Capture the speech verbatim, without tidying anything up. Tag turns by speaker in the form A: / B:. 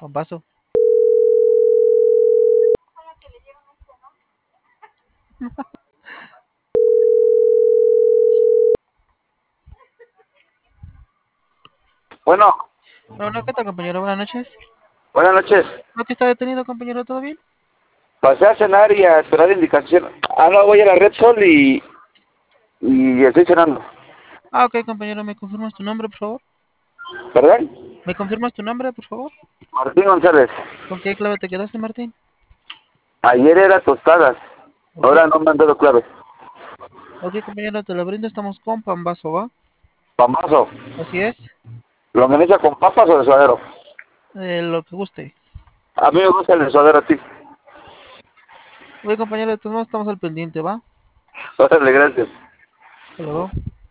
A: Un vaso.
B: Bueno,
A: Hola, ¿qué tal, compañero? Buenas noches.
B: buenas noches.
A: ¿No que está detenido, compañero? ¿Todo bien?
B: Pasé a cenar y a esperar indicación. Ah, no, voy a la Red Sol y, y estoy cenando.
A: Ah, ok, compañero. ¿Me confirmas tu nombre, por favor?
B: ¿Perdón?
A: ¿Me confirmas tu nombre, por favor?
B: Martín González.
A: ¿Con qué clave te quedaste, Martín?
B: Ayer era tostadas.
A: Ok.
B: Ahora no me han dado clave.
A: Ok, compañero, te lo brindo. Estamos con pan vaso, ¿va?
B: Pamazo.
A: Así es.
B: ¿Longaniza con papas o de suadero?
A: Eh, lo que guste.
B: A mí me gusta el de suadero a ti.
A: Ok, compañero, de todos modos estamos al pendiente, ¿va?
B: Órale, gracias.
A: Hasta luego.